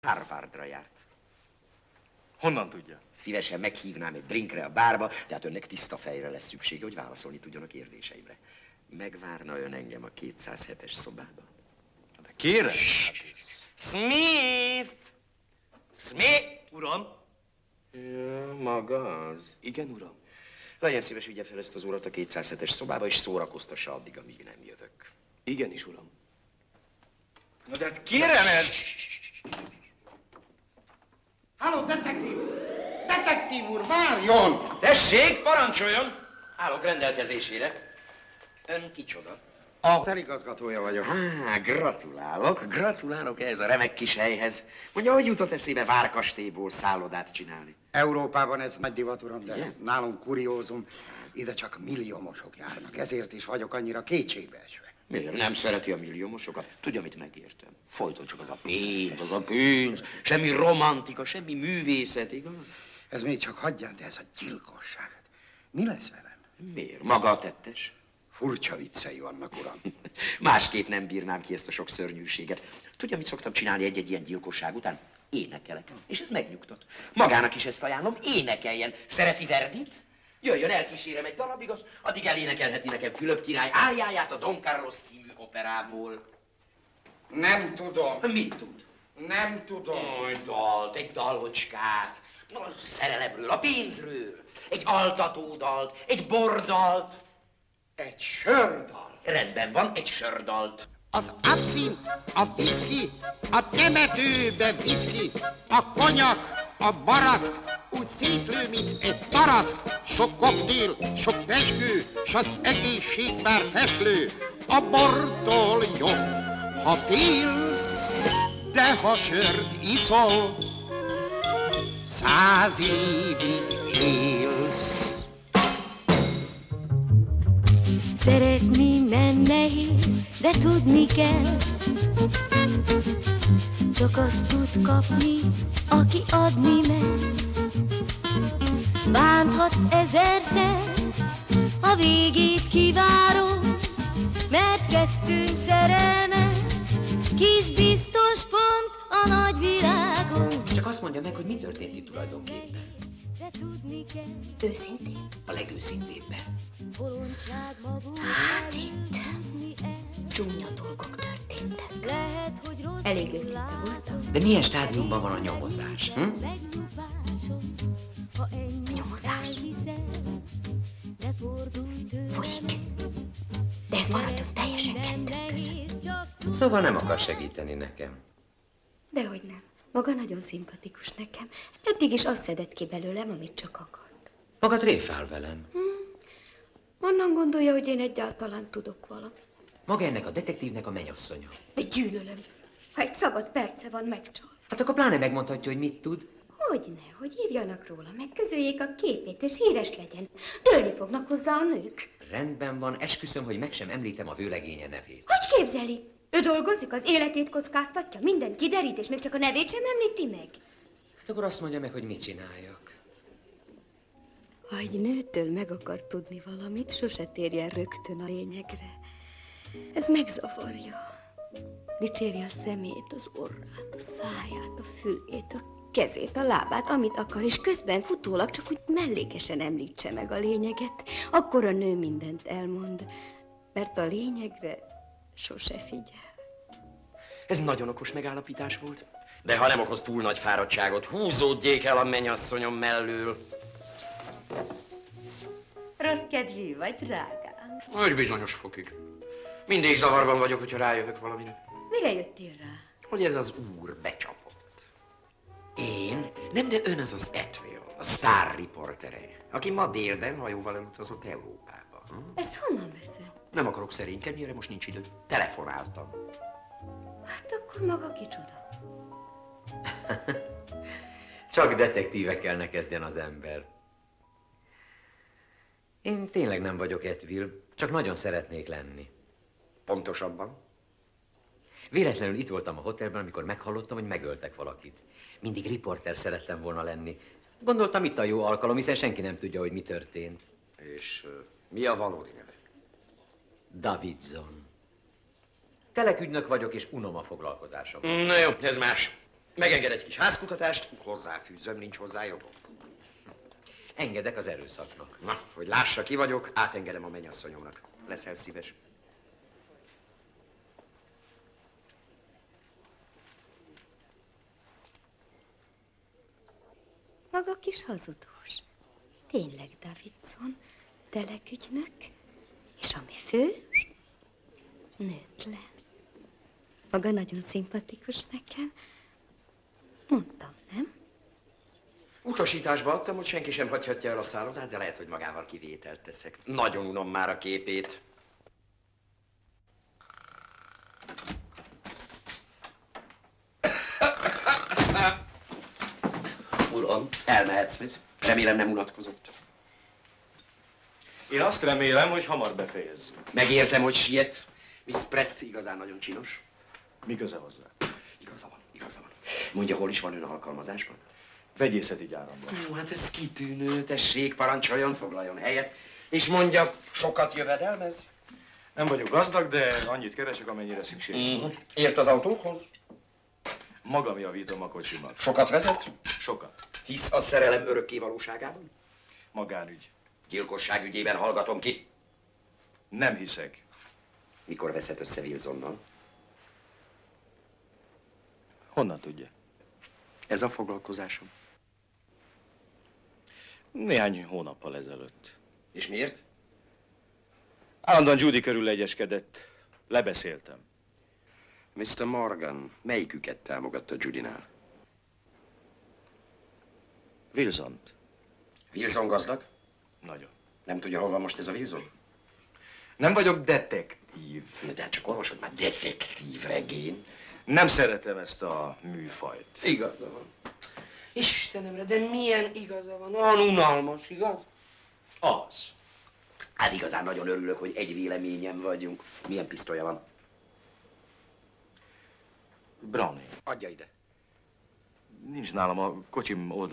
Harvardra járt. Honnan tudja? Szívesen meghívnám egy drinkre a bárba, tehát önnek tiszta fejre lesz szüksége, hogy válaszolni tudjon a kérdéseimre. Megvárna ön engem a 207-es szobába? De kérem! Smith! Smith! Uram? Ja, maga az. Igen, uram. Legyen szíves, vigye fel ezt az urat a 207-es szobába, és szórakoztassa addig, amíg nem jövök. Igenis, uram. Na de hát kérem ez! Halló, detektív! Detektív úr, várjon! Tessék, parancsoljon! Állok rendelkezésére. Ön kicsoda? A terigazgatója vagyok. Gratulálok ehhez a remek kis helyhez. Mondja, hogy jutott eszébe Várkastélyból szállodát csinálni? Európában ez nagy divat, uram, de Igen? nálunk kuriózum. Ide csak milliómosok járnak, ezért is vagyok annyira kétségbeesve. Miért? Nem szereti a milliómosokat? Tudja, mit megértem? Folyton csak az a pénz. Semmi romantika, semmi művészet, igaz? Ez még csak hagyján, de ez a gyilkosság. Mi lesz velem? Miért? Maga a tettes? Furcsa viccei vannak, uram. Másképp nem bírnám ki ezt a sok szörnyűséget. Tudja, mit szoktam csinálni egy-egy ilyen gyilkosság után? Énekelek. És ez megnyugtat. Magának is ezt ajánlom, énekeljen. Szereti Verdit? Jöjjön, elkísérem egy darabig, addig elénekelheti nekem Fülöp király áriáját a Don Carlos című operából. Nem tudom. Mit tud? Nem tudom. Egy dalocskát. A szerelemről, a pénzről. Egy altatódalt, egy bordalt. Egy sördal. Rendben van, egy sördalt. Az abszint, a viszki, a temetőbe viszki, a konyak, a barack, úgy szétlő, mint egy tarack. Sok koktél, sok pezsgő, s az egészség már feslő. A bortól jobb, ha félsz, de ha sört iszol, 100 évig élsz. Szeretni nem nehéz, de tudni kell. Csak azt tud kapni, aki adni mer. Bánthatsz ezerszer, a végét kivárom, mert kettőnk szerelme kis biztos pont a nagy világon. Csak azt mondja meg, hogy mi történt itt tulajdonképpen. De tudni kell. Őszintén? A legőszintébben. Hát itt csúnya dolgok történtek. Lehet, hogy rossz Elég őszinte voltam. De milyen stádiumban van a nyomozás? A nyomozás folyik. De ez maradjon teljesen kettőnk között. Szóval nem akar segíteni nekem. Dehogy nem. Maga nagyon szimpatikus nekem. Eddig is azt szedett ki belőlem, amit csak akart. Maga tréfál velem. Onnan gondolja, hogy én egyáltalán tudok valamit. Maga ennek a detektívnek a mennyasszonya. De gyűlölöm. Ha egy szabad perce van, megcsal. Hát akkor pláne megmondhatja, hogy mit tud. Hogyne, hogy írjanak róla, megközöljék a képét, és híres legyen. Dőlni fognak hozzá a nők. Rendben van, esküszöm, hogy meg sem említem a vőlegénye nevét. Hogy képzeli? Ő dolgozik, az életét kockáztatja, minden kiderít, és még csak a nevét sem említi meg. Hát akkor azt mondja meg, hogy mit csináljak. Ha egy nőtől meg akar tudni valamit, sose térjen rögtön a lényegre. Ez megzavarja. Dicsérje a szemét, az orrát, a száját, a fülét, a kezét, a lábát, amit akar, és közben futólag csak úgy mellékesen említse meg a lényeget. Akkor a nő mindent elmond, mert a lényegre sose figyel. Ez nagyon okos megállapítás volt. De ha nem okoz túl nagy fáradtságot, húzódjék el a mennyasszonyom mellől. Rossz kedvű vagy, drágám? Egy bizonyos fokig. Mindig zavarban vagyok, hogyha rájövök valamire. Mire jöttél rá? Hogy ez az úr becsapott. Én? Nem, de ön az Atwill, a sztár riportere, aki ma délben hajóval elutazott Európába. Ezt honnan veszed? Nem akarok szerénykedni, erre most nincs idő. Telefonáltam. Hát akkor maga kicsoda. Csak detektívekkel ne kezdjen az ember. Én tényleg nem vagyok Atwill, csak nagyon szeretnék lenni. Pontosabban? Véletlenül itt voltam a hotelben, amikor meghallottam, hogy megöltek valakit. Mindig riporter szerettem volna lenni. Gondoltam, itt a jó alkalom, hiszen senki nem tudja, hogy mi történt. És mi a valódi neve? Davidson. Telekügynök vagyok, és unom a foglalkozásom. Na jó, ez más. Megenged egy kis házkutatást, hozzáfűzöm, nincs hozzá jogom. Engedek az erőszaknak. Na, hogy lássa, ki vagyok, átengedem a mennyasszonyomnak. Leszel szíves. Maga kis hazudós. Tényleg Davidson, telekügynök, és ami fő, nőtlen. Maga nagyon szimpatikus nekem. Mondtam, nem? Utasításba adtam, hogy senki sem hagyhatja el a szállodát, de lehet, hogy magával kivételt teszek. Nagyon unom már a képét. Uram, elmehetsz, mit? Remélem nem unatkozott. Én azt remélem, hogy hamar befejezzük. Megértem, hogy siet. Miss Pratt igazán nagyon csinos. Mi köze hozzá? Igaza van, igaza van. Mondja, hol is van ön alkalmazásban? Vegyészeti gyáramban. Hát ez kitűnő, tessék, parancsoljon, foglaljon helyet. És mondja, sokat jövedelmez? Nem vagyok gazdag, de annyit keresek, amennyire szükség van. Ért az autókhoz? Magam javítom a kocsimat. Sokat vezet? Sokat. Hisz a szerelem örökké valóságában? Magánügy. Gyilkosság ügyében hallgatom ki. Nem hiszek. Mikor veszed össze Wilsonnal? Honnan tudja? Ez a foglalkozásom. Néhány hónappal ezelőtt. És miért? Állandóan Judy körül egyeskedett. Lebeszéltem. Mr. Morgan, melyiküket támogatta Judynál? Wilsont. Wilson gazdag? Nagyon. Nem tudja, hol van most ez a Wilson? Nem vagyok detektív. De hát csak olvasod már, detektív regény. Nem szeretem ezt a műfajt. Igaza van. Istenemre, de milyen igaza van? Olyan unalmas, igaz? Az. Hát igazán nagyon örülök, hogy egy véleményen vagyunk. Milyen pisztolya van? Browning. Adja ide. Nincs nálam, a kocsim oldalán.